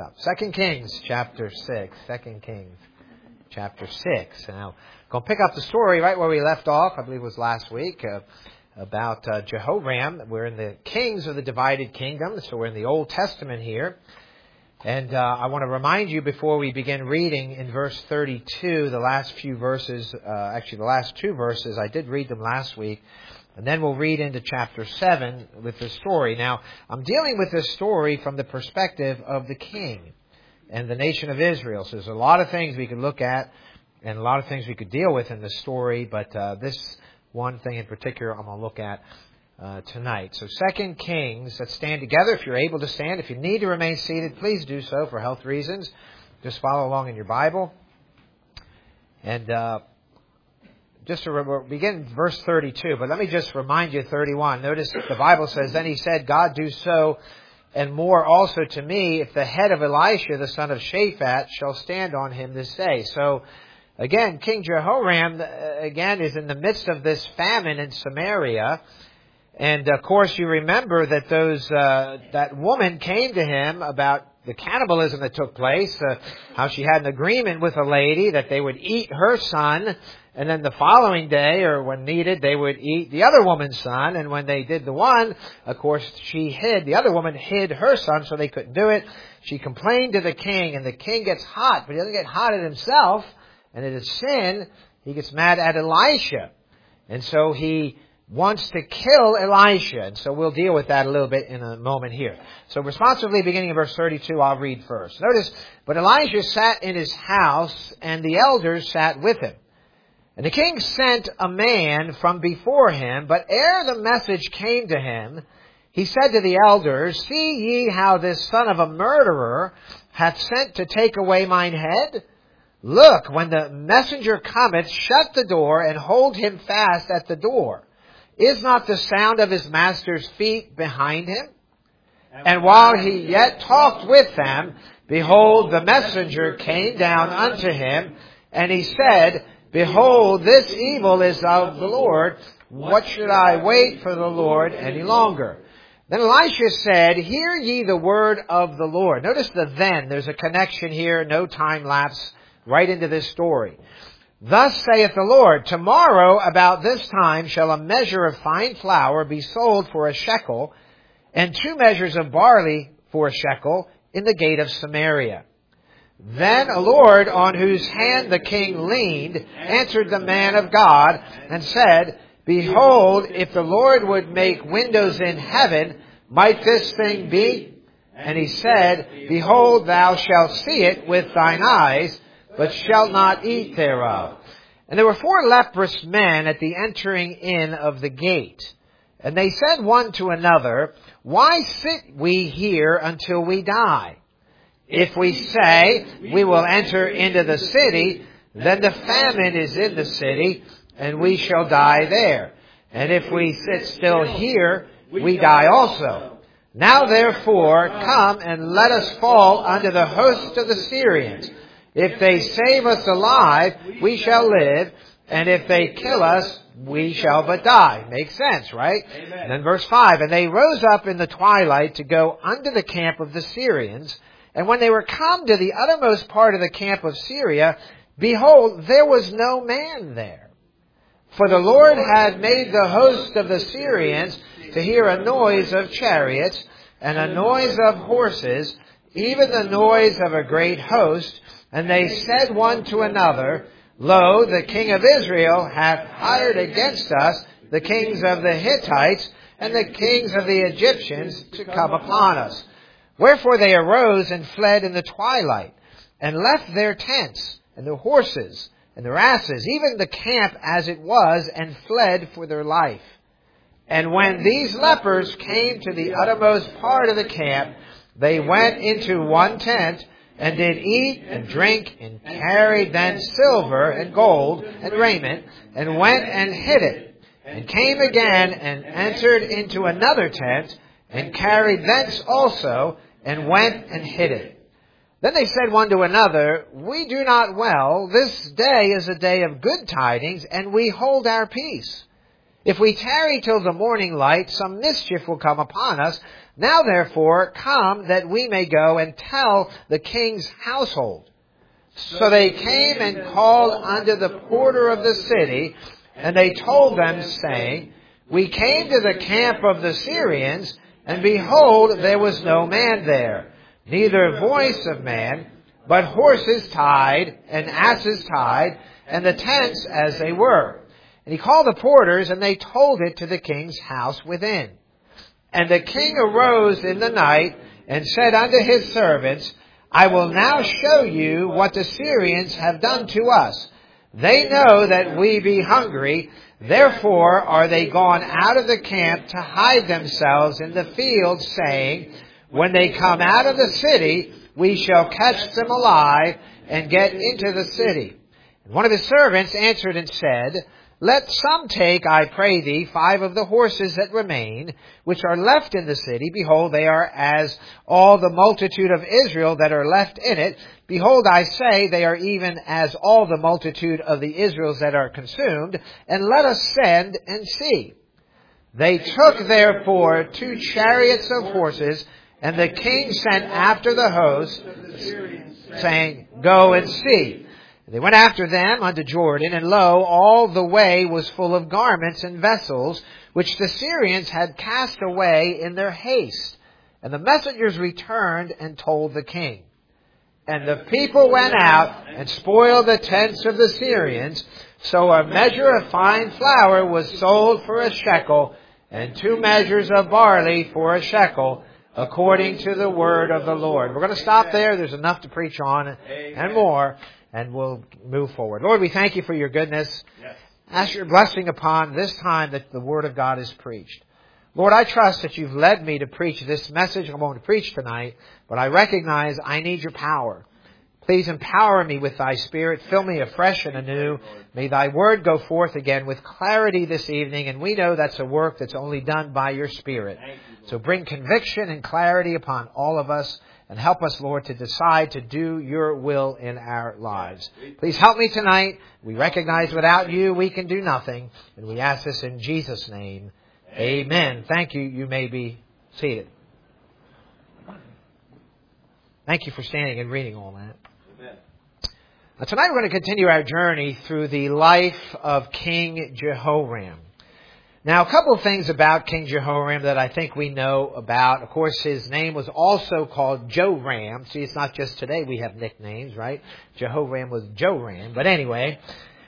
up. 2 Kings chapter 6. 2 Kings chapter 6. Now, I'm going to pick up the story right where we left off, I believe it was last week, about Jehoram. We're in the kings of the divided kingdom, so we're in the Old Testament here. And I want to remind you before we begin reading in verse 32, the last few verses, actually the last two verses, I did read them last week. And then we'll read into chapter 7 with the story. Now, I'm dealing with this story from the perspective of the king and the nation of Israel. So there's a lot of things we could look at and a lot of things we could deal with in the story. But this one thing in particular I'm going to look at tonight. So 2 Kings, let's stand together if you're able to stand. If you need to remain seated, please do so for health reasons. Just follow along in your Bible. And just to begin verse 32, but let me just remind you 31. Notice the Bible says, "Then he said, God do so and more also to me, if the head of Elisha, the son of Shaphat, shall stand on him this day." So again, King Jehoram, again, is in the midst of this famine in Samaria. And of course you remember that that woman came to him about the cannibalism that took place, how she had an agreement with a lady that they would eat her son, and then the following day, or when needed, they would eat the other woman's son. And when they did the one, of course, the other woman hid her son so they couldn't do it. She complained to the king, and the king gets hot, but he doesn't get hot at himself, and it is sin. He gets mad at Elisha. And so he wants to kill Elisha. And so we'll deal with that a little bit in a moment here. So responsively, beginning in verse 32, I'll read first. Notice, "But Elijah sat in his house, and the elders sat with him. And the king sent a man from before him, but ere the message came to him, he said to the elders, See ye how this son of a murderer hath sent to take away mine head? Look, when the messenger cometh, shut the door, and hold him fast at the door. Is not the sound of his master's feet behind him? And while he yet talked with them, behold, the messenger came down unto him, and he said, Behold, this evil is of the Lord. What should I wait for the Lord any longer? Then Elisha said, Hear ye the word of the Lord." Notice the then. There's a connection here, no time lapse, right into this story. "Thus saith the Lord, Tomorrow about this time shall a measure of fine flour be sold for a shekel, and 2 measures of barley for a shekel in the gate of Samaria. Then a Lord on whose hand the king leaned answered the man of God and said, Behold, if the Lord would make windows in heaven, might this thing be? And he said, Behold, thou shalt see it with thine eyes, but shalt not eat thereof. And there were 4 leprous men at the entering in of the gate. And they said one to another, Why sit we here until we die? If we say, we will enter into the city, then the famine is in the city, and we shall die there. And if we sit still here, we die also. Now therefore, come and let us fall under the host of the Syrians. If they save us alive, we shall live, and if they kill us, we shall but die." Makes sense, right? Amen. And then verse 5, "And they rose up in the twilight to go unto the camp of the Syrians. And when they were come to the uttermost part of the camp of Syria, behold, there was no man there. For the Lord had made the host of the Syrians to hear a noise of chariots, and a noise of horses, even the noise of a great host. And they said one to another, Lo, the king of Israel hath hired against us the kings of the Hittites and the kings of the Egyptians to come upon us. Wherefore they arose and fled in the twilight, and left their tents, and their horses, and their asses, even the camp as it was, and fled for their life. And when these lepers came to the uttermost part of the camp, they went into one tent, and did eat and drink, and carried then silver and gold and raiment, and went and hid it, and came again and entered into another tent, and carried thence also, and went and hid it. Then they said one to another, We do not well. This day is a day of good tidings, and we hold our peace. If we tarry till the morning light, some mischief will come upon us. Now therefore, come that we may go and tell the king's household. So they came and called unto the porter of the city, and they told them, saying, We came to the camp of the Syrians, and behold, there was no man there, neither voice of man, but horses tied, and asses tied, and the tents as they were. And he called the porters, and they told it to the king's house within. And the king arose in the night, and said unto his servants, I will now show you what the Syrians have done to us. They know that we be hungry, therefore are they gone out of the camp to hide themselves in the field, saying, When they come out of the city, we shall catch them alive and get into the city. And one of his servants answered and said, Let some take, I pray thee, 5 of the horses that remain, which are left in the city. Behold, they are as all the multitude of Israel that are left in it. Behold, I say, they are even as all the multitude of the Israels that are consumed. And let us send and see. They took therefore 2 chariots of horses, and the king sent after the host, saying, Go and see. They went after them unto Jordan, and lo, all the way was full of garments and vessels, which the Syrians had cast away in their haste. And the messengers returned and told the king. And the people went out and spoiled the tents of the Syrians. So a measure of fine flour was sold for a shekel, and 2 measures of barley for a shekel, according to the word of the Lord. We're going to stop there. There's enough to preach on and more. And we'll move forward. Lord, we thank you for your goodness. Yes. Ask your blessing upon this time that the Word of God is preached. Lord, I trust that you've led me to preach this message I'm going to preach tonight, but I recognize I need your power. Please empower me with thy Spirit. Fill me afresh and anew. May thy Word go forth again with clarity this evening, and we know that's a work that's only done by your Spirit. So bring conviction and clarity upon all of us. And help us, Lord, to decide to do your will in our lives. Please help me tonight. We recognize without you we can do nothing. And we ask this in Jesus' name. Amen. Thank you. You may be seated. Thank you for standing and reading all that. Amen. Now, tonight we're going to continue our journey through the life of King Jehoram. Now, a couple of things about King Jehoram that I think we know about. Of course, his name was also called Joram. See, it's not just today we have nicknames, right? Jehoram was Joram. But anyway,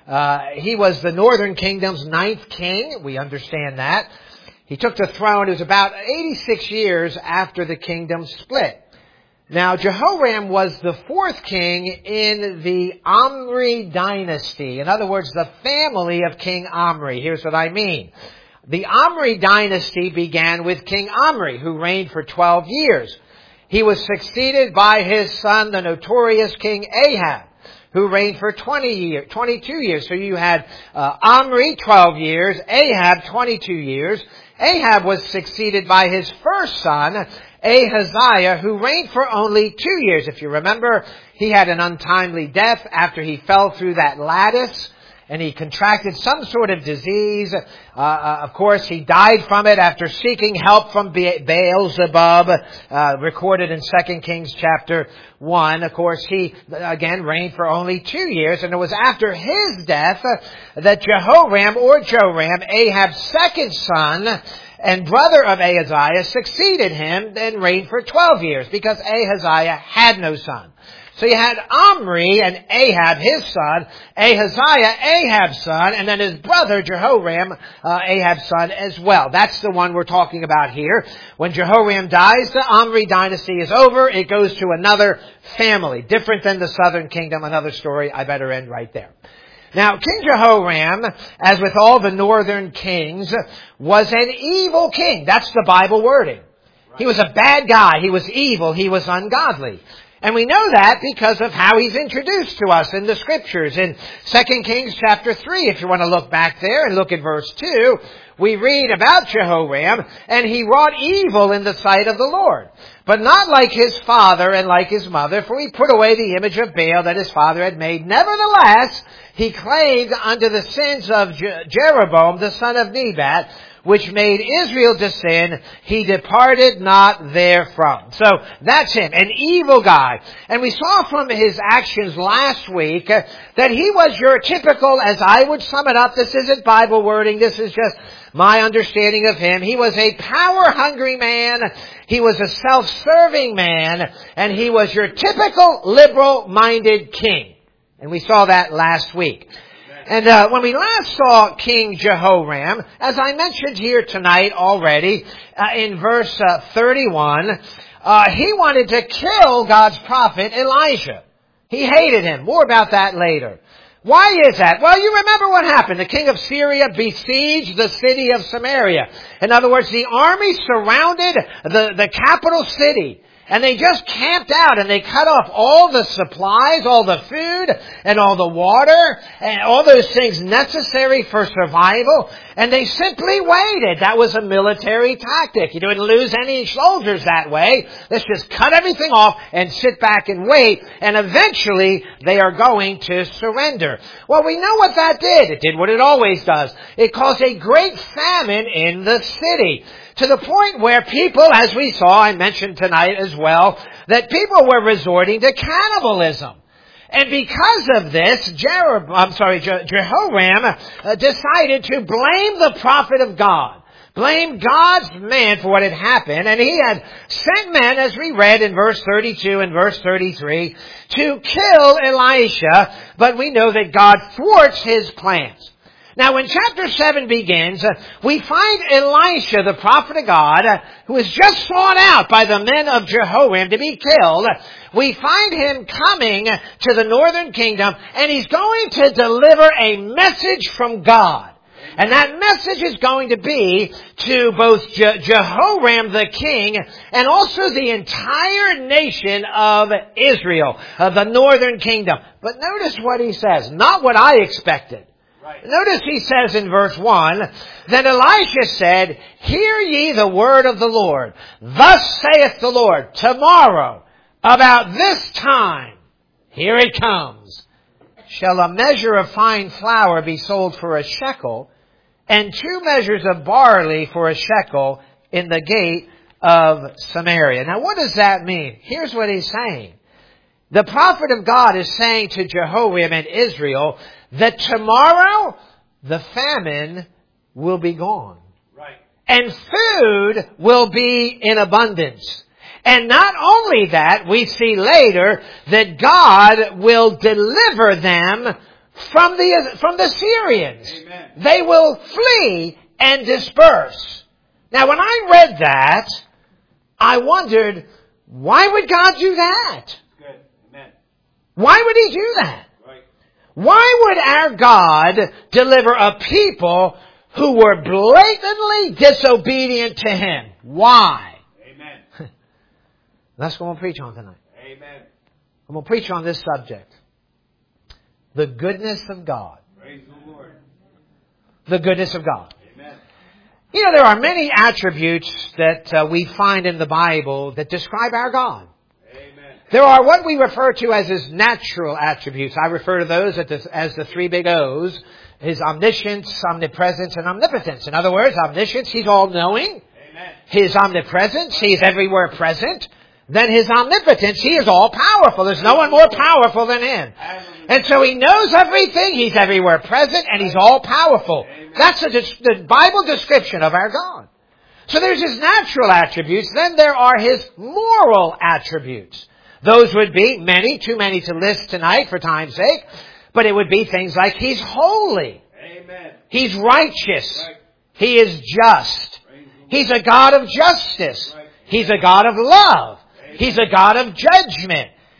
he was the northern kingdom's 9th king. We understand that. He took the throne. It was about 86 years after the kingdom split. Now, Jehoram was the 4th king in the Omri dynasty. In other words, the family of King Omri. Here's what I mean. The Omri dynasty began with King Omri, who reigned for 12 years. He was succeeded by his son, the notorious King Ahab, who reigned for 22 years. So you had Omri, 12 years, Ahab, 22 years. Ahab was succeeded by his first son, Ahaziah, who reigned for only 2 years. If you remember, he had an untimely death after he fell through that lattice. And he contracted some sort of disease. Of course, he died from it after seeking help from Beelzebub, recorded in 2 Kings chapter 1. Of course, he, again, reigned for only 2 years. And it was after his death that Jehoram, or Joram, Ahab's second son and brother of Ahaziah, succeeded him and reigned for 12 years because Ahaziah had no son. So you had Omri and Ahab, his son, Ahaziah, Ahab's son, and then his brother Jehoram, Ahab's son as well. That's the one we're talking about here. When Jehoram dies, the Omri dynasty is over. It goes to another family, different than the southern kingdom. Another story. I better end right there. Now, King Jehoram, as with all the northern kings, was an evil king. That's the Bible wording. He was a bad guy. He was evil. He was ungodly. And we know that because of how he's introduced to us in the Scriptures. In 2 Kings chapter 3, if you want to look back there and look at verse 2, we read about Jehoram, and he wrought evil in the sight of the Lord. But not like his father and like his mother, for he put away the image of Baal that his father had made. Nevertheless, he claimed unto the sins of Jeroboam, the son of Nebat, which made Israel to sin, he departed not therefrom. So that's him, an evil guy. And we saw from his actions last week that he was your typical, as I would sum it up, this isn't Bible wording, this is just my understanding of him. He was a power-hungry man, he was a self-serving man, and he was your typical liberal-minded king. And we saw that last week. And when we last saw King Jehoram, as I mentioned here tonight already, in verse 31, he wanted to kill God's prophet Elijah. He hated him. More about that later. Why is that? Well, you remember what happened. The king of Syria besieged the city of Samaria. In other words, the army surrounded the capital city. And they just camped out and they cut off all the supplies, all the food, and all the water, and all those things necessary for survival. And they simply waited. That was a military tactic. You didn't lose any soldiers that way. Let's just cut everything off and sit back and wait. And eventually they are going to surrender. Well, we know what that did. It did what it always does. It caused a great famine in the city. To the point where people, as we saw, I mentioned tonight as well, that people were resorting to cannibalism. And because of this, Jehoram decided to blame the prophet of God. Blame God's man for what had happened. And he had sent men, as we read in verse 32 and verse 33, to kill Elisha. But we know that God thwarts his plans. Now, when chapter 7 begins, we find Elisha, the prophet of God, who is just sought out by the men of Jehoram to be killed. We find him coming to the northern kingdom, and he's going to deliver a message from God. And that message is going to be to both Jehoram the king and also the entire nation of Israel, of the northern kingdom. But notice what he says, not what I expected. Notice he says in verse 1, Then Elisha said, Hear ye the word of the Lord. Thus saith the Lord, Tomorrow, about this time, here it comes, shall a measure of fine flour be sold for a shekel, and 2 measures of barley for a shekel in the gate of Samaria. Now what does that mean? Here's what he's saying. The prophet of God is saying to Jehoram and Israel that tomorrow the famine will be gone. Right. And food will be in abundance. And not only that, we see later that God will deliver them from the Syrians. Amen. They will flee and disperse. Now when I read that, I wondered, why would God do that? Good. Amen. Why would He do that? Right. Why would our God deliver a people who were blatantly disobedient to Him? Why? Amen. That's what I'm going to preach on tonight. Amen. I'm going to preach on this subject. The goodness of God. Praise the Lord. The goodness of God. Amen. You know, there are many attributes that we find in the Bible that describe our God. Amen. There are what we refer to as His natural attributes. I refer to those as the 3 big O's. His omniscience, omnipresence, and omnipotence. In other words, omniscience, He's all-knowing. Amen. His omnipresence, He's everywhere present. Then His omnipotence, He is all-powerful. There's no one more powerful than Him. And so He knows everything, He's everywhere present, and He's all-powerful. That's the Bible description of our God. So there's His natural attributes, then there are His moral attributes. Those would be many, too many to list tonight for time's sake, but it would be things like He's holy. Amen. He's righteous. Right. He is just. He's a God of justice. Right. He's a God of love. He's a God of judgment.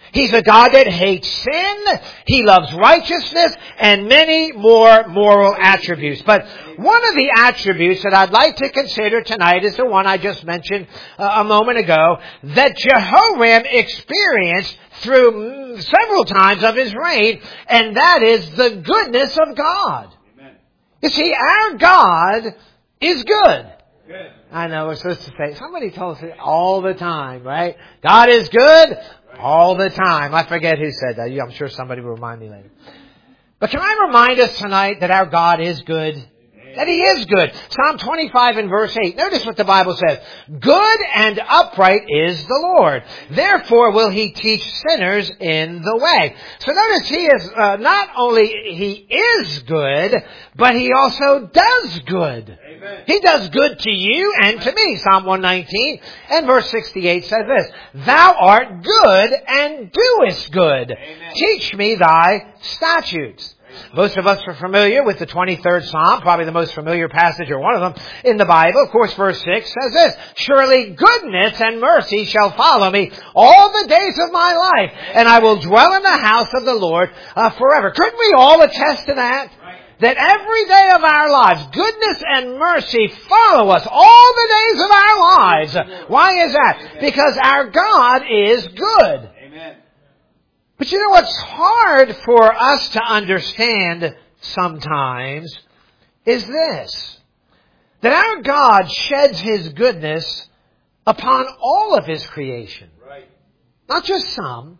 He's a God that hates sin. He loves righteousness and many more moral attributes. But one of the attributes that I'd like to consider tonight is the one I just mentioned a moment ago, that Jehoram experienced through several times of his reign, and that is the goodness of God. Amen. You see, our God is good. Good. I know we're supposed to say, somebody tells us it all the time, right? God is good all the time. I forget who said that. I'm sure somebody will remind me later. But can I remind us tonight that our God is good? That He is good. Psalm 25 and verse 8. Notice what the Bible says. Good and upright is the Lord. Therefore will He teach sinners in the way. So notice He is, not only He is good, but He also does good. Amen. He does good to you and to me. Psalm 119 and verse 68 says this. Thou art good and doest good. Amen. Teach me thy statutes. Most of us are familiar with the 23rd Psalm, probably the most familiar passage or one of them in the Bible. Of course, verse 6 says this, surely goodness and mercy shall follow me all the days of my life, and I will dwell in the house of the Lord forever. Couldn't we all attest to that? That every day of our lives, goodness and mercy follow us all the days of our lives. Why is that? Because our God is good. Amen. But you know what's hard for us to understand sometimes is this. That our God sheds His goodness upon all of His creation. Right. Not just some.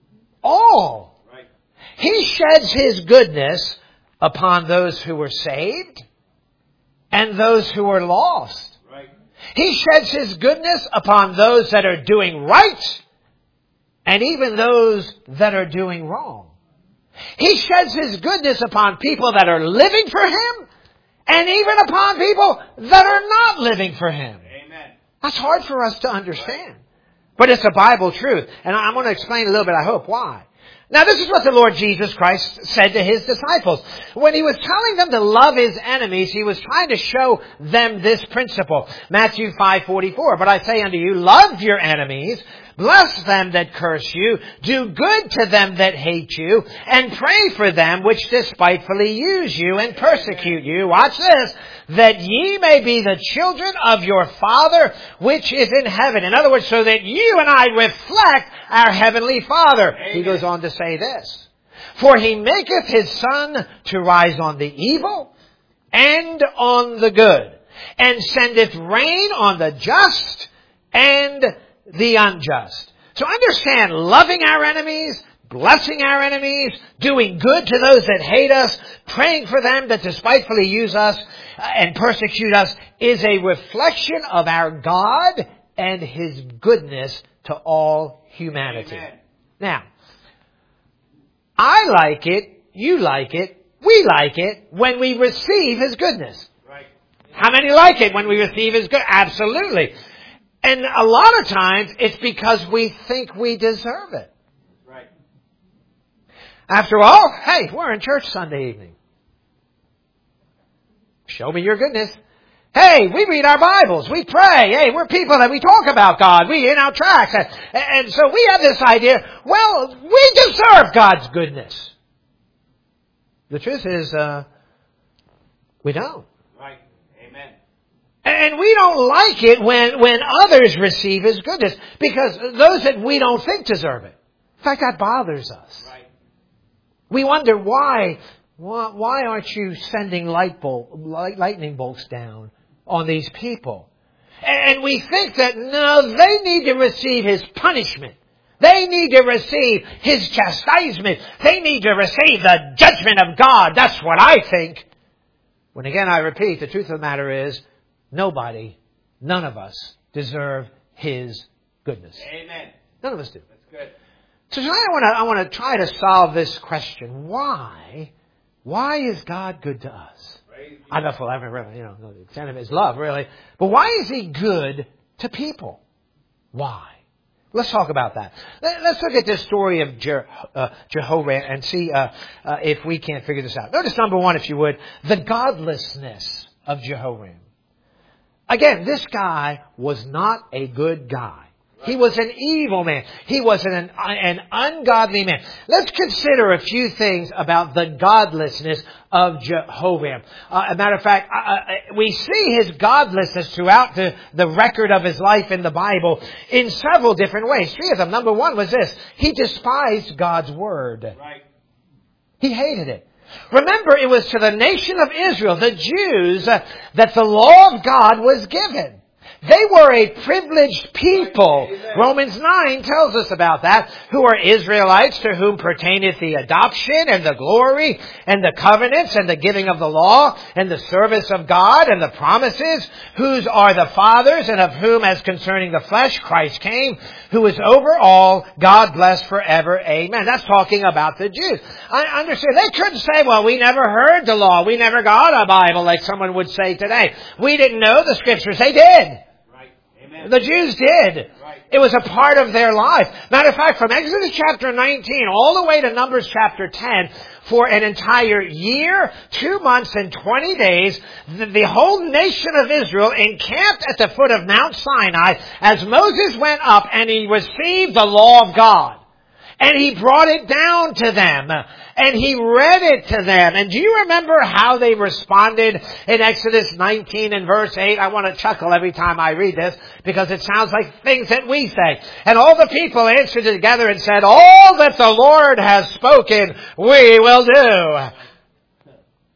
All. Right. He sheds His goodness upon those who were saved and those who are lost. Right. He sheds His goodness upon those that are doing right and even those that are doing wrong. He sheds His goodness upon people that are living for Him and even upon people that are not living for Him. Amen. That's hard for us to understand. But it's a Bible truth. And I'm going to explain a little bit, I hope, why. Now, this is what the Lord Jesus Christ said to His disciples. When He was telling them to love His enemies, He was trying to show them this principle. Matthew 5:44. But I say unto you, love your enemies, bless them that curse you, do good to them that hate you, and pray for them which despitefully use you and persecute you. Watch this. That ye may be the children of your Father which is in heaven. In other words, so that you and I reflect our Heavenly Father. Amen. He goes on to say this. For He maketh His sun to rise on the evil and on the good, and sendeth rain on the just and the unjust. So understand, loving our enemies, blessing our enemies, doing good to those that hate us, praying for them that despitefully use us and persecute us is a reflection of our God and His goodness to all humanity. Amen. Now, I like it, you like it, we like it when we receive His goodness. Right. How many like it when we receive His goodness? Absolutely. And a lot of times it's because we think we deserve it. Right. After all, hey, we're in church Sunday evening. Show me your goodness. Hey, we read our Bibles. We pray. Hey, we're people that we talk about God. We in our tracks. And so we have this idea, well, we deserve God's goodness. The truth is, we don't. Right. Amen. And we don't like it when others receive His goodness, because those that we don't think deserve it. In fact, that bothers us. Right. We wonder why aren't you sending lightning bolts down on these people? And we think that, no, they need to receive His punishment. They need to receive His chastisement. They need to receive the judgment of God. That's what I think. When again, I repeat, the truth of the matter is, nobody, none of us deserve His goodness. Amen. None of us do. That's good. So tonight I want to try to solve this question. Why is God good to us? Praise I don't know if we'll ever really, know the extent of His love, really. But why is He good to people? Why? Let's talk about that. Let's look at this story of Jehoram and see if we can't figure this out. Notice number one, if you would, the godlessness of Jehoram. Again, this guy was not a good guy. He was an evil man. He was an ungodly man. Let's consider a few things about the godlessness of Jehoram. As a matter of fact, we see his godlessness throughout the record of his life in the Bible in several different ways. Three of them. Number one was this. He despised God's word. Right. He hated it. Remember, it was to the nation of Israel, the Jews, that the law of God was given. They were a privileged people. Amen. Romans 9 tells us about that. Who are Israelites, to whom pertaineth the adoption and the glory and the covenants and the giving of the law and the service of God and the promises, whose are the fathers, and of whom, as concerning the flesh, Christ came, who is over all, God bless forever. Amen. That's talking about the Jews. I understand. They couldn't say, well, we never heard the law. We never got a Bible, like someone would say today. We didn't know the Scriptures. They did. The Jews did. Right. It was a part of their life. Matter of fact, from Exodus chapter 19 all the way to Numbers chapter 10, for an entire year, 2 months, and 20 days, the whole nation of Israel encamped at the foot of Mount Sinai as Moses went up and he received the law of God. And he brought it down to them. And he read it to them. And do you remember how they responded in Exodus 19 and verse 8? I want to chuckle every time I read this because it sounds like things that we say. And all the people answered together and said, all that the Lord has spoken, we will do.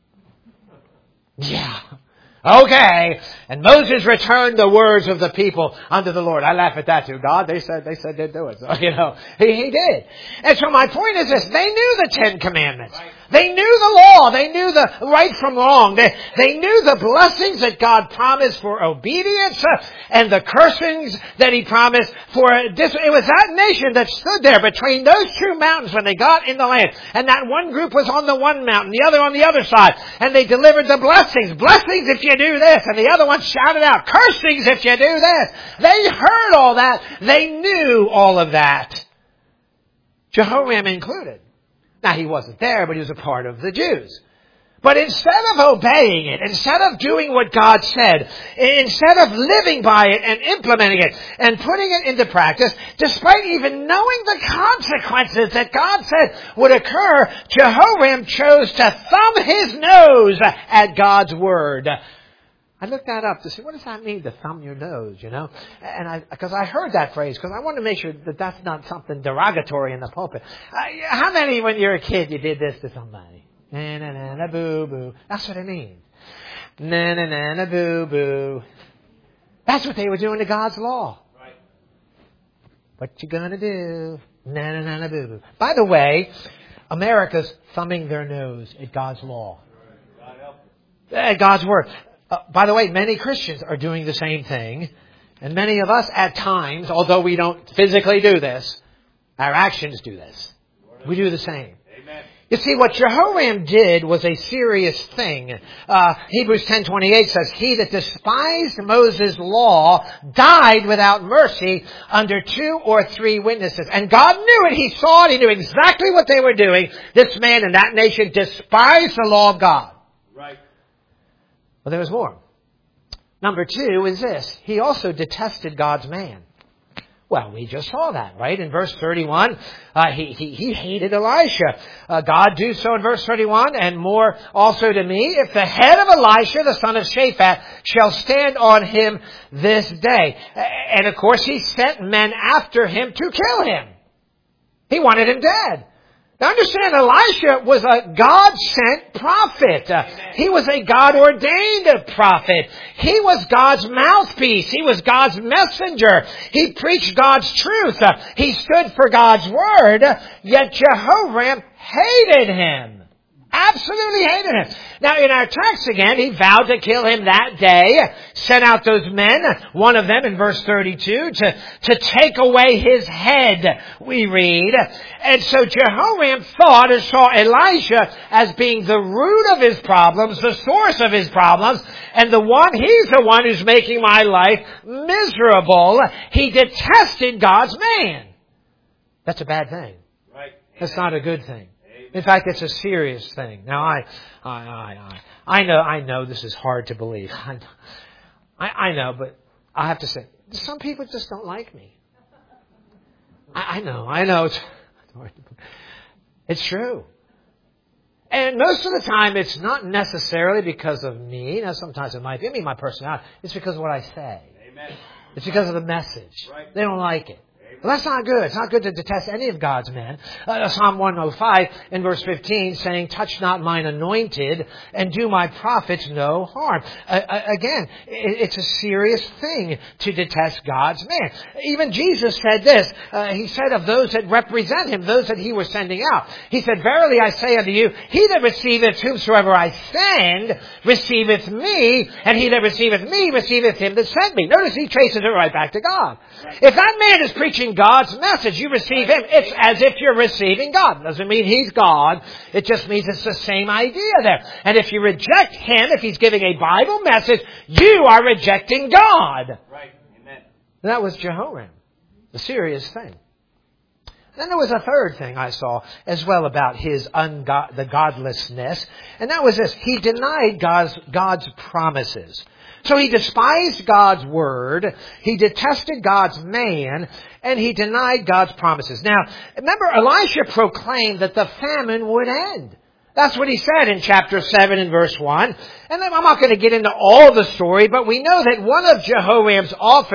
Yeah. Okay. And Moses returned the words of the people unto the Lord. I laugh at that too. God, they said they'd do it. So, he did. And so my point is this. They knew the Ten Commandments. Right. They knew the law. They knew the right from wrong. They knew the blessings that God promised for obedience and the cursings that He promised for this. It was that nation that stood there between those two mountains when they got in the land. And that one group was on the one mountain, the other on the other side. And they delivered the blessings. Blessings if you do this. And the other one shouted out, cursings if you do this. They heard all that. They knew all of that. Jehoram included. Now, he wasn't there, but he was a part of the Jews. But instead of obeying it, instead of doing what God said, instead of living by it and implementing it and putting it into practice, despite even knowing the consequences that God said would occur, Jehoram chose to thumb his nose at God's word. I looked that up to see, what does that mean, to thumb your nose, And because I heard that phrase, because I want to make sure that that's not something derogatory in the pulpit. How many, when you were a kid, you did this to somebody? Na-na-na-na, boo-boo. That's what it means. Na-na-na-na, boo-boo. That's what they were doing to God's law. Right. What you gonna do? Na-na-na-na, boo-boo. By the way, America's thumbing their nose at God's law. God help us. At God's word. By the way, many Christians are doing the same thing. And many of us at times, although we don't physically do this, our actions do this. We do the same. Amen. You see, what Jehoram did was a serious thing. Hebrews 10:28 says, he that despised Moses' law died without mercy under 2 or 3 witnesses. And God knew it. He saw it. He knew exactly what they were doing. This man and that nation despised the law of God. Right. Well, there was more. Number 2 is this. He also detested God's man. Well, we just saw that, right? In verse 31, he hated Elisha. God do so in verse 31, and more also to me, if the head of Elisha, the son of Shaphat, shall stand on him this day. And of course, he sent men after him to kill him. He wanted him dead. Now understand, Elisha was a God-sent prophet. He was a God-ordained prophet. He was God's mouthpiece. He was God's messenger. He preached God's truth. He stood for God's word. Yet Jehoram hated him. Absolutely hated him. Now in our text again, he vowed to kill him that day. Sent out those men, one of them in verse 32, to take away his head, we read. And so Jehoram thought or saw Elisha as being the root of his problems, the source of his problems, and he's the one who's making my life miserable. He detested God's man. That's a bad thing. Right. That's not a good thing. In fact, it's a serious thing. Now, I know this is hard to believe. I know, but I have to say, some people just don't like me. I know. It's true. And most of the time, it's not necessarily because of me. Now, sometimes it might be my personality. It's because of what I say. Amen. It's because of the message. Right. They don't like it. Well, that's not good. It's not good to detest any of God's men. Psalm 105 in verse 15 saying, touch not mine anointed and do my prophets no harm. Again, it's a serious thing to detest God's men. Even Jesus said this. He said of those that represent him, those that he was sending out. He said, verily I say unto you, he that receiveth whomsoever I send receiveth me, and he that receiveth me receiveth him that sent me. Notice he traces it right back to God. If that man is preaching God's message, you receive him. It's as if you're receiving God. Doesn't mean he's God. It just means it's the same idea there. And if you reject him, if he's giving a Bible message, you are rejecting God. Right. Amen. And that was Jehoram. A serious thing. Then there was a third thing I saw as well about his the godlessness. And that was this. He denied God's promises. So he despised God's word, he detested God's man, and he denied God's promises. Now, remember, Elisha proclaimed that the famine would end. That's what he said in chapter 7 and verse 1. And I'm not going to get into all the story, but we know that one of Jehoram's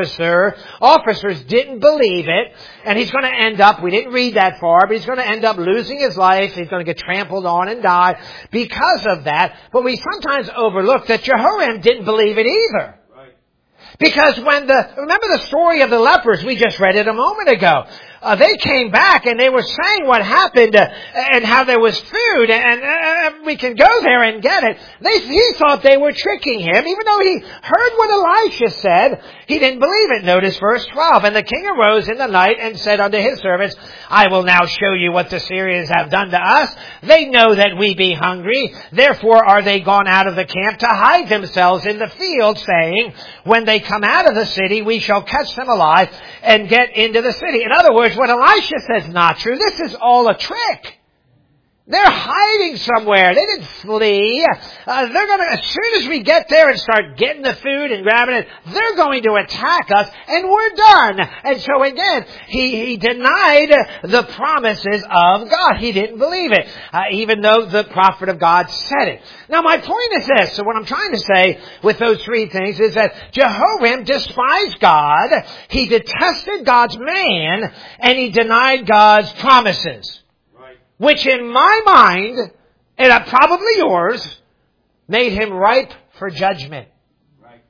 officers didn't believe it, and he's going to end up, we didn't read that far, but he's going to end up losing his life. He's going to get trampled on and die because of that. But we sometimes overlook that Jehoram didn't believe it either. Because remember the story of the lepers, we just read it a moment ago. They came back and they were saying what happened and how there was food and we can go there and get it. He thought they were tricking him, even though he heard what Elisha said. He didn't believe it. Notice verse 12. And the king arose in the night and said unto his servants, I will now show you what the Syrians have done to us. They know that we be hungry. Therefore are they gone out of the camp to hide themselves in the field, saying, when they come out of the city, we shall catch them alive and get into the city. In other words, what Elisha says is not true. This is all a trick. They're hiding somewhere. They didn't flee. They're going to, as soon as we get there and start getting the food and grabbing it, they're going to attack us and we're done. And so again, he denied the promises of God. He didn't believe it, even though the prophet of God said it. Now my point is this. So what I'm trying to say with those three things is that Jehoram despised God, he detested God's man, and he denied God's promises. Which in my mind, and probably yours, made him ripe for judgment. Right.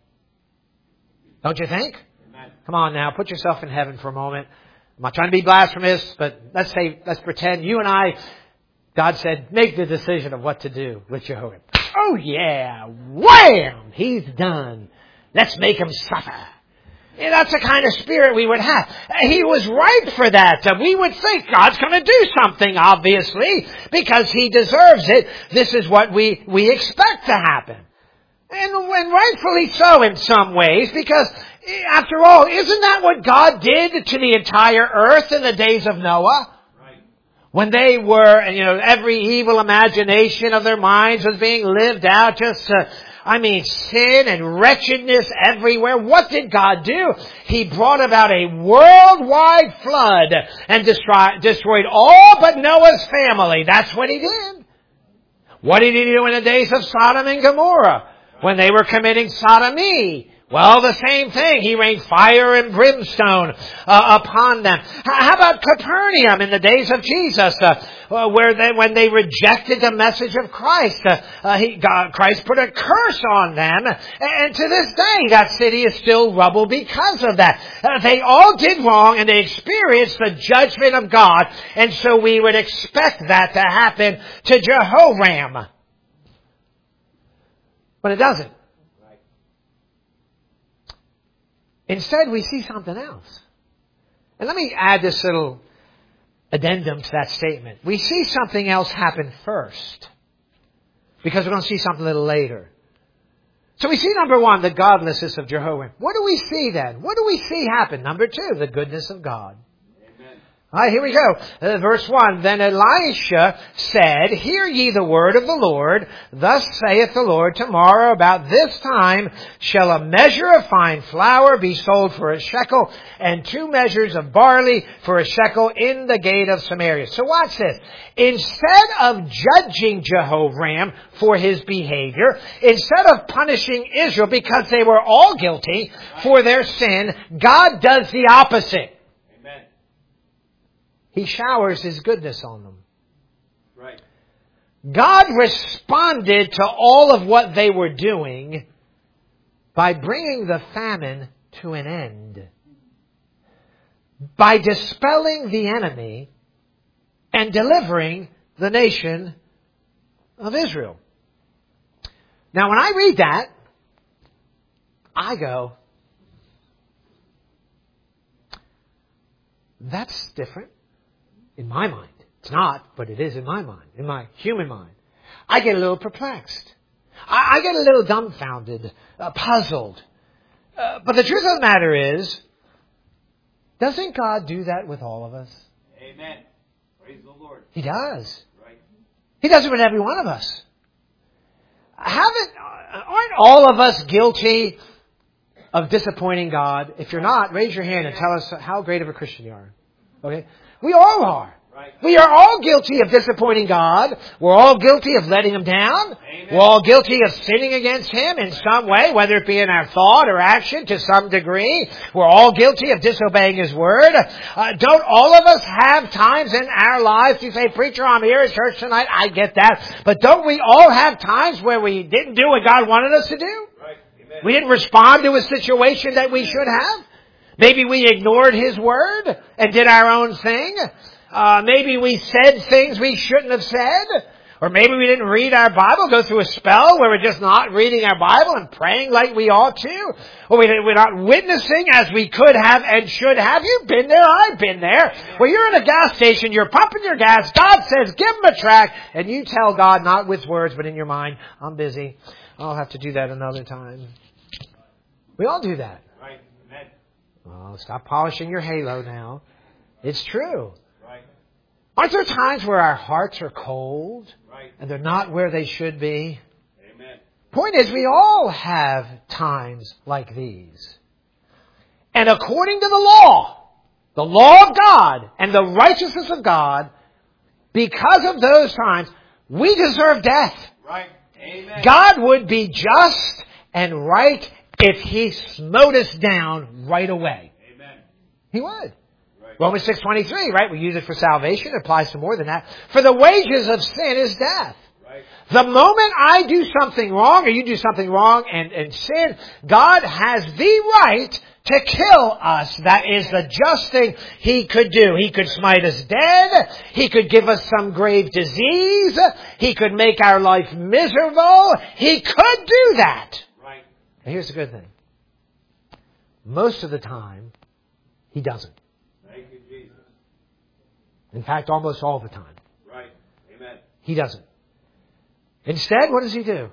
Don't you think? Amen. Come on now, put yourself in heaven for a moment. I'm not trying to be blasphemous, but let's pretend you and I, God said, make the decision of what to do with Jehoram. Oh yeah, wham! He's done. Let's make him suffer. And that's the kind of spirit we would have. He was ripe for that. We would think God's going to do something, obviously, because he deserves it. This is what we expect to happen. And rightfully so in some ways, because after all, isn't that what God did to the entire earth in the days of Noah? When they were, every evil imagination of their minds was being lived out, sin and wretchedness everywhere. What did God do? He brought about a worldwide flood and destroyed all but Noah's family. That's what he did. What did he do in the days of Sodom and Gomorrah when they were committing sodomy? Well, the same thing. He rained fire and brimstone upon them. How about Capernaum in the days of Jesus, when they rejected the message of Christ? Christ put a curse on them, and to this day, that city is still rubble because of that. They all did wrong, and they experienced the judgment of God, and so we would expect that to happen to Jehoram. But it doesn't. Instead, we see something else. And let me add this little addendum to that statement. We see something else happen first, because we're going to see something a little later. So we see, number one, the godlessness of Jehoram. What do we see then? What do we see happen? Number two, the goodness of God. Amen. All right, here we go. Verse 1. Then Elisha said, Hear ye the word of the Lord. Thus saith the Lord, Tomorrow about this time shall a measure of fine flour be sold for a shekel, and 2 measures of barley for a shekel in the gate of Samaria. So watch this. Instead of judging Jehoram for his behavior, instead of punishing Israel because they were all guilty for their sin, God does the opposite. He showers His goodness on them. Right. God responded to all of what they were doing by bringing the famine to an end. By dispelling the enemy and delivering the nation of Israel. Now when I read that, I go, that's different. In my mind. It's not, but it is in my mind. In my human mind. I get a little perplexed. I get a little dumbfounded, puzzled. But the truth of the matter is, doesn't God do that with all of us? Amen. Praise the Lord. He does. Right. He does it with every one of us. Aren't all of us guilty of disappointing God? If you're not, raise your hand and tell us how great of a Christian you are. Okay? We all are. Right. We are all guilty of disappointing God. We're all guilty of letting Him down. Amen. We're all guilty of sinning against Him in some way, whether it be in our thought or action to some degree. We're all guilty of disobeying His Word. Don't all of us have times in our lives, you say, Preacher, I'm here at church tonight. I get that. But don't we all have times where we didn't do what God wanted us to do? Right. Amen. We didn't respond to a situation that we should have? Maybe we ignored His Word and did our own thing. Maybe we said things we shouldn't have said. Or maybe we didn't read our Bible, go through a spell where we're just not reading our Bible and praying like we ought to. Or we're not witnessing as we could have and should have. You've been there, I've been there. Well, you're in a gas station, you're pumping your gas, God says, give Him a tract, and you tell God, not with words, but in your mind, I'm busy. I'll have to do that another time. We all do that. Right. Amen. Oh, stop polishing your halo now. It's true. Right. Aren't there times where our hearts are cold Right. and they're not where they should be? Amen. Point is, we all have times like these. And according to the law of God and the righteousness of God, because of those times, we deserve death. Right. Amen. God would be just and right if He smote us down right away. Amen. He would. Right. Romans 6:23, right? We use it for salvation. It applies to more than that. For the wages of sin is death. Right. The moment I do something wrong or you do something wrong and sin, God has the right to kill us. That is the just thing He could do. He could smite us dead. He could give us some grave disease. He could make our life miserable. He could do that. Right. Now here's the good thing. Most of the time, He doesn't. Thank you, Jesus. In fact, almost all the time. Right. Amen. He doesn't. Instead, what does He do?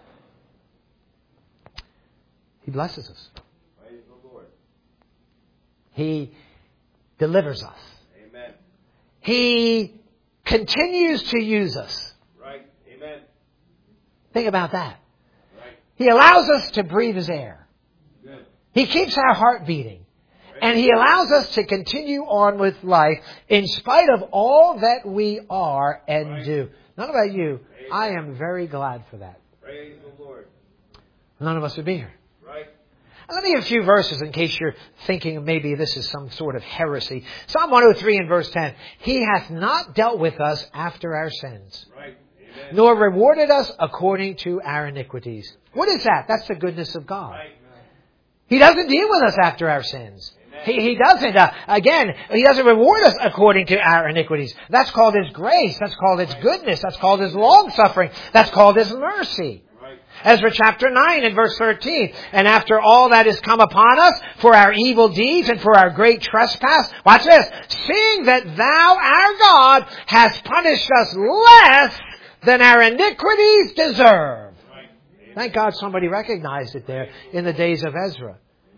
He blesses us. Praise the Lord. He delivers us. Amen. He continues to use us. Right. Amen. Think about that. Right. He allows us to breathe His air. Good. He keeps our heart beating. And He allows us to continue on with life in spite of all that we are and do. Not about you. I am very glad for that. Praise the Lord. None of us would be here. Right. Let me give a few verses in case you're thinking maybe this is some sort of heresy. Psalm 103 and verse 10. He hath not dealt with us after our sins, Right. Amen. nor rewarded us according to our iniquities. What is that? That's the goodness of God. Right. He doesn't deal with us after our sins. He doesn't, He doesn't reward us according to our iniquities. That's called His grace. That's called His goodness. That's called His long-suffering. That's called His mercy. Right. Ezra chapter 9 and verse 13. And after all that has come upon us for our evil deeds and for our great trespass, watch this, seeing that Thou, our God, hast punished us less than our iniquities deserve. Right. Amen. Thank God somebody recognized it there in the days of Ezra. Amen.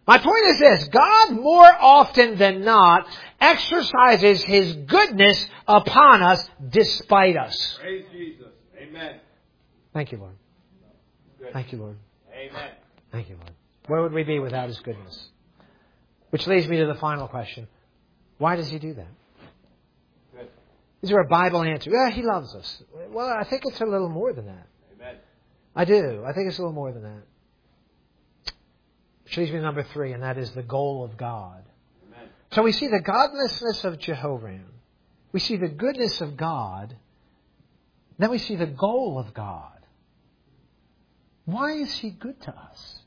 My point is this. God more often than not exercises His goodness upon us despite us. Praise Jesus. Amen. Thank you, Lord. Good. Thank you, Lord. Amen. Thank you, Lord. Where would we be without His goodness? Which leads me to the final question. Why does He do that? Good. Is there a Bible answer? Yeah, He loves us. Well, I think it's a little more than that. Amen. I do. I think it's a little more than that. Which leads me to number 3, and that is the goal of God. Amen. So we see the godlessness of Jehoram. We see the goodness of God. Then we see the goal of God. Why is He good to us?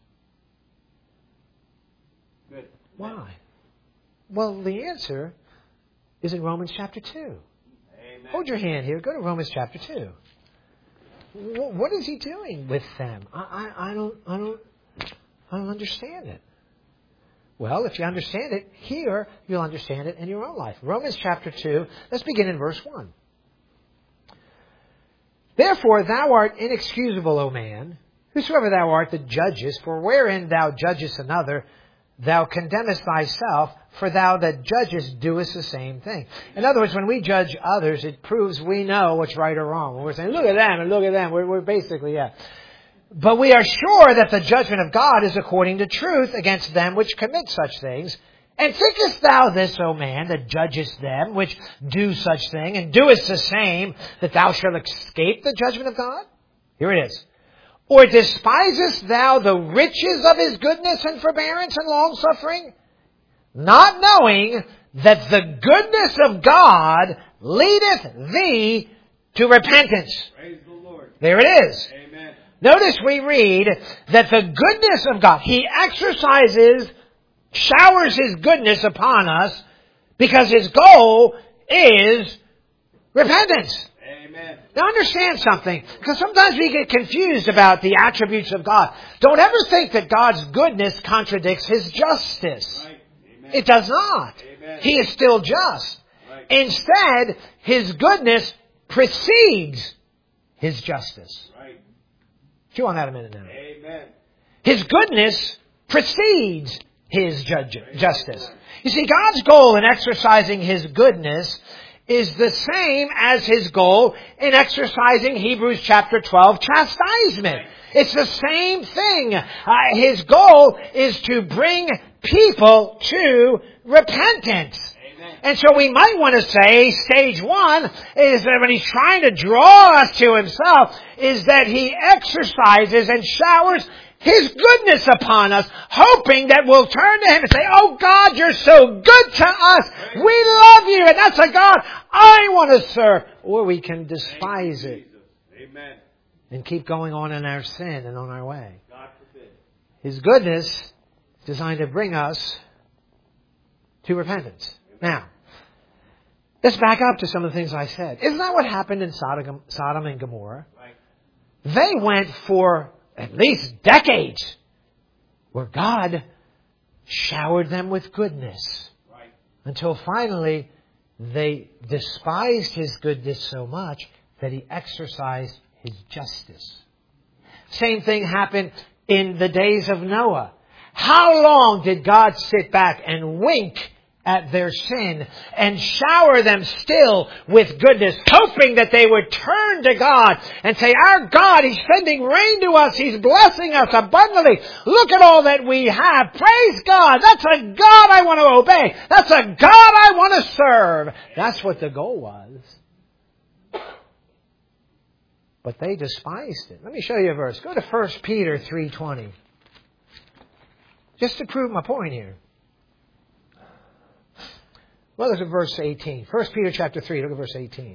Good. Why? Well, the answer is in Romans chapter 2. Amen. Hold your hand here. Go to Romans chapter 2. What is He doing with them? I don't understand it. Well, if you understand it here, you'll understand it in your own life. Romans chapter 2, let's begin in verse 1. Therefore thou art inexcusable, O man, whosoever thou art that judgest, for wherein thou judgest another, thou condemnest thyself, for thou that judgest doest the same thing. In other words, when we judge others, it proves we know what's right or wrong. When we're saying, look at them and look at them, we're basically, yeah. But we are sure that the judgment of God is according to truth against them which commit such things. And thinkest thou this, O man, that judgest them which do such thing, and doest the same, that thou shalt escape the judgment of God? Here it is. Or despisest thou the riches of His goodness and forbearance and longsuffering, not knowing that the goodness of God leadeth thee to repentance? Praise the Lord. There it is. Amen. Notice we read that the goodness of God, He showers His goodness upon us because His goal is repentance. Amen. Now understand something, because sometimes we get confused about the attributes of God. Don't ever think that God's goodness contradicts His justice. Right. Amen. It does not. Amen. He is still just. Right. Instead, His goodness precedes His justice. Right. Chew on that a minute now. Amen. His goodness precedes His justice. You see, God's goal in exercising His goodness is the same as His goal in exercising Hebrews chapter 12 chastisement. It's the same thing. His goal is to bring people to repentance. Amen. And so we might want to say stage 1 is that when He's trying to draw us to Himself is that He exercises and showers His goodness upon us, hoping that we'll turn to Him and say, oh God, You're so good to us. We love You, and that's a God I want to serve. Or we can despise it Amen. and keep going on in our sin and on our way. God forbid. His goodness is designed to bring us to repentance. Now, let's back up to some of the things I said. Isn't that what happened in Sodom and Gomorrah? Right. They went for at least decades where God showered them with goodness. Right. Until finally they despised His goodness so much that He exercised His justice. Same thing happened in the days of Noah. How long did God sit back and wink at their sin and shower them still with goodness, hoping that they would turn to God and say, our God, He's sending rain to us. He's blessing us abundantly. Look at all that we have. Praise God. That's a God I want to obey. That's a God I want to serve. That's what the goal was. But they despised it. Let me show you a verse. Go to 1 Peter 3:20. Just to prove my point here. Well, look at verse 18. 1 Peter chapter 3, look at verse 18.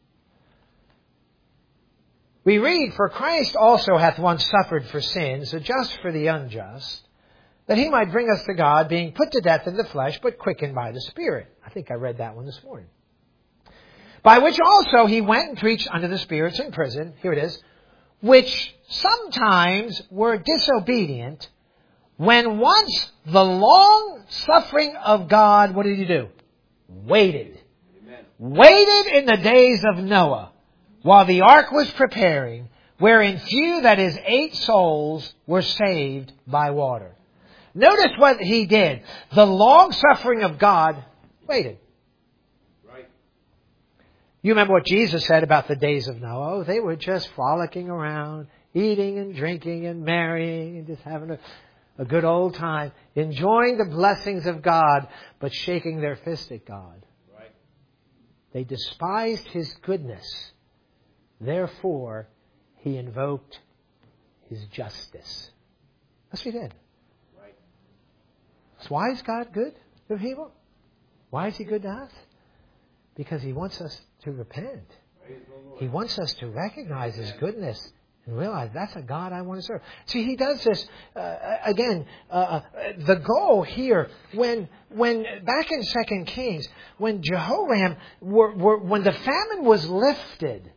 We read, for Christ also hath once suffered for sins, the just for the unjust, that He might bring us to God, being put to death in the flesh, but quickened by the Spirit. I think I read that one this morning. By which also He went and preached unto the spirits in prison, here it is, which sometimes were disobedient, when once the long suffering of God, what did He do? Waited. Amen. Waited in the days of Noah, while the ark was preparing, wherein few, that is 8 souls, were saved by water. Notice what he did. The long suffering of God waited. Right. You remember what Jesus said about the days of Noah. Oh, they were just frolicking around, eating and drinking and marrying and just having a good old time, enjoying the blessings of God, but shaking their fist at God. Right. They despised His goodness. Therefore, He invoked His justice. That's what He did. Right. So why is God good to people? Why is He good to us? Because He wants us to repent. Praise the Lord. He wants us to recognize His goodness and realize that's a God I want to serve. See, He does this, the goal here, when back in 2 Kings, when Jehoram, when the famine was lifted,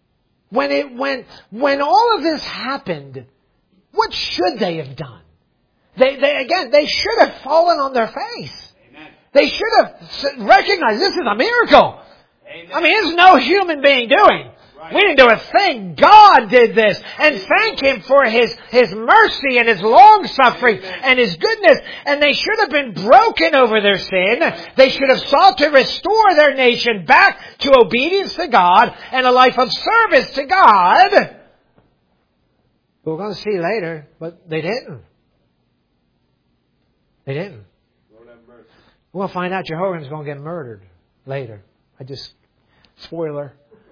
when all of this happened, what should they have done? They should have fallen on their face. Amen. They should have recognized this is a miracle. Amen. I mean, it's no human being doing. Right. We didn't do a thing. God did this. And thank Him for His mercy and His long suffering and His goodness. And they should have been broken over their sin. They should have sought to restore their nation back to obedience to God and a life of service to God. But we're going to see later, but they didn't. They didn't. Lord have mercy. We'll find out Jehoram's going to get murdered later. Spoiler.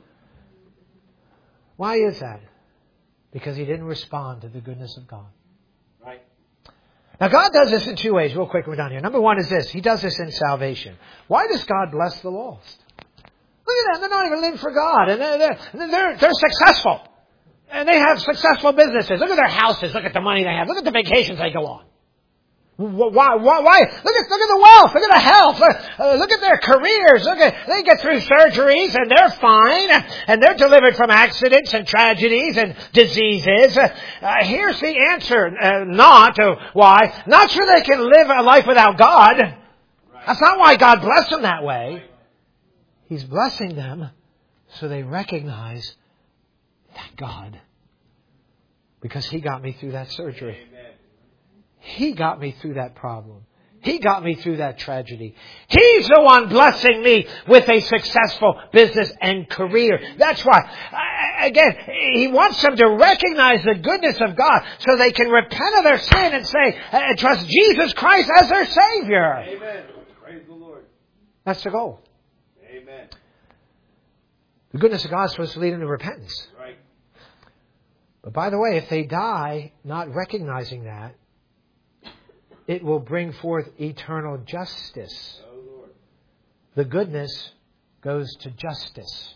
Why is that? Because he didn't respond to the goodness of God. Right. Now God does this in two ways, real quick, we're done here. Number one is this. He does this in salvation. Why does God bless the lost? Look at them. They're not even living for God. And they're successful. And they have successful businesses. Look at their houses. Look at the money they have. Look at the vacations they go on. Why? Look at the wealth. Look at the health. Look at their careers. They get through surgeries and they're fine. And they're delivered from accidents and tragedies and diseases. Here's the answer. Why? Not so they can live a life without God. Right. That's not why God blessed them that way. He's blessing them so they recognize that God. Because He got me through that surgery. Amen. He got me through that problem. He got me through that tragedy. He's the one blessing me with a successful business and career. That's why, again, He wants them to recognize the goodness of God so they can repent of their sin and say, trust Jesus Christ as their Savior. Amen. Praise the Lord. That's the goal. Amen. The goodness of God is supposed to lead them to repentance. Right. But by the way, if they die not recognizing that, it will bring forth eternal justice. Oh, Lord. The goodness goes to justice.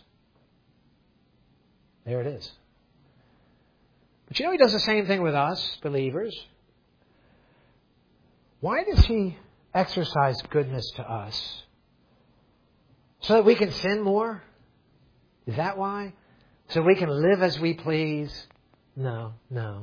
There it is. But you know He does the same thing with us, believers. Why does He exercise goodness to us? So that we can sin more? Is that why? So we can live as we please? No.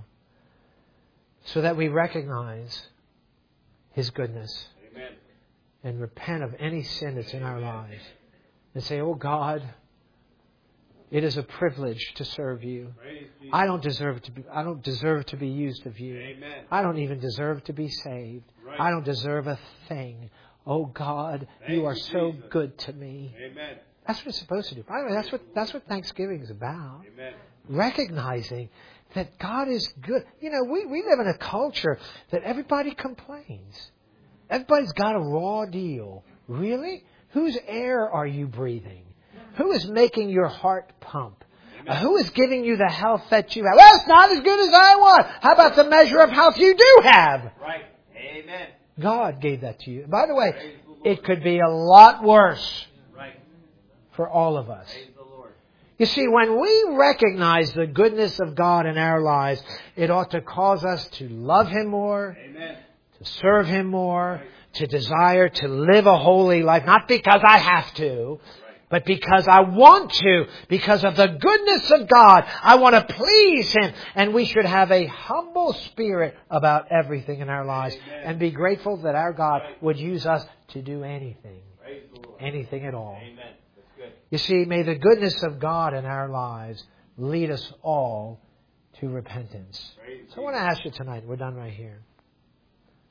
So that we recognize His goodness. Amen. And repent of any sin that's in our lives. And say, oh God, it is a privilege to serve You. Praise Jesus. I don't deserve to be used of You. Amen. I don't even deserve to be saved. Right. I don't deserve a thing. Oh God, You are so Jesus. good to me. Amen. That's what it's supposed to do. By the way, that's what Thanksgiving is about. Amen. Recognizing that God is good. You know, we live in a culture that everybody complains. Everybody's got a raw deal. Really? Whose air are you breathing? Who is making your heart pump? Who is giving you the health that you have? Well, it's not as good as I want. How about the measure of health you do have? Right. Amen. God gave that to you. By the way, it could be a lot worse Right. for all of us. Praise the Lord. You see, when we recognize the goodness of God in our lives, it ought to cause us to love Him more, Amen. to serve Him more, to desire to live a holy life. Not because I have to, but because I want to, because of the goodness of God. I want to please Him. And we should have a humble spirit about everything in our lives. Amen. And be grateful that our God would use us to do anything. Praise the Lord. Anything at all. Amen. That's good. You see, may the goodness of God in our lives lead us all to repentance. Praise So I want to ask you tonight, we're done right here.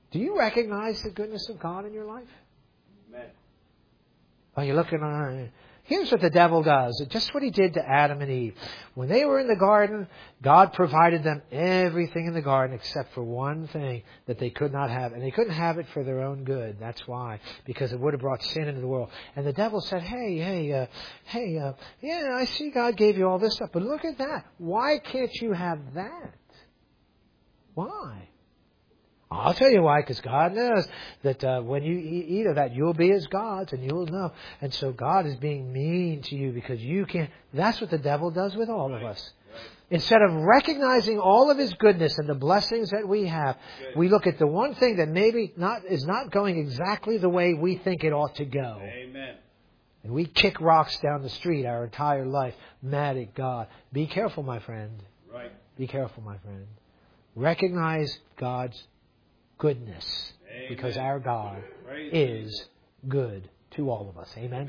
Do you recognize the goodness of God in your life? Amen. Are you looking on? Here's what the devil does. It's just what he did to Adam and Eve. When they were in the garden, God provided them everything in the garden except for one thing that they could not have. And they couldn't have it for their own good. That's why. Because it would have brought sin into the world. And the devil said, yeah, I see God gave you all this stuff, but look at that. Why can't you have that? Why? I'll tell you why, because God knows that when you eat of that, you'll be as gods and you'll know. And so God is being mean to you because you can't. That's what the devil does with all of us. Right. Instead of recognizing all of His goodness and the blessings that we have, we look at the one thing that maybe is not going exactly the way we think it ought to go. Amen. And we kick rocks down the street our entire life, mad at God. Be careful, my friend. Right. Be careful, my friend. Recognize God's goodness, Amen. because our God Praise is good to all of us. Amen.